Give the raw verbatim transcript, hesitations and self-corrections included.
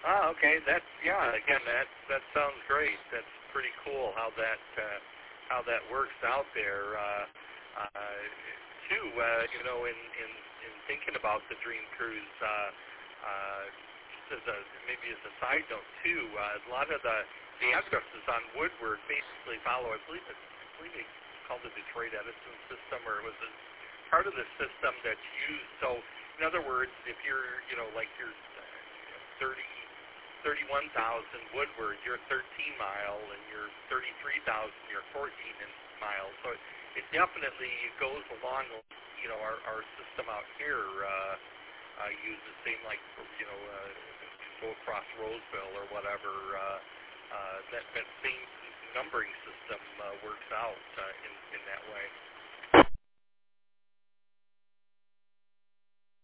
Ah, okay. That's yeah. Again, that that sounds great. That's pretty cool how that uh, how that works out there. Uh, uh, too, uh, you know, in, in in thinking about the Dream Cruise, uh, uh, just as a maybe as a side note too, uh, a lot of the the addresses on Woodward basically follow. I believe it's I believe it's called the Detroit Edison system, or it was a part of the system that's used. So, in other words, if you're you know like you're thirty thirty-one thousand Woodward, you're thirteen mile, and you're thirty-three thousand, you're fourteen miles. So it, it definitely goes along, you know, our, our system out here uh, uh, uses same like, you know, uh, go across Roseville or whatever. Uh, uh, that, that same numbering system uh, works out uh, in, in that way.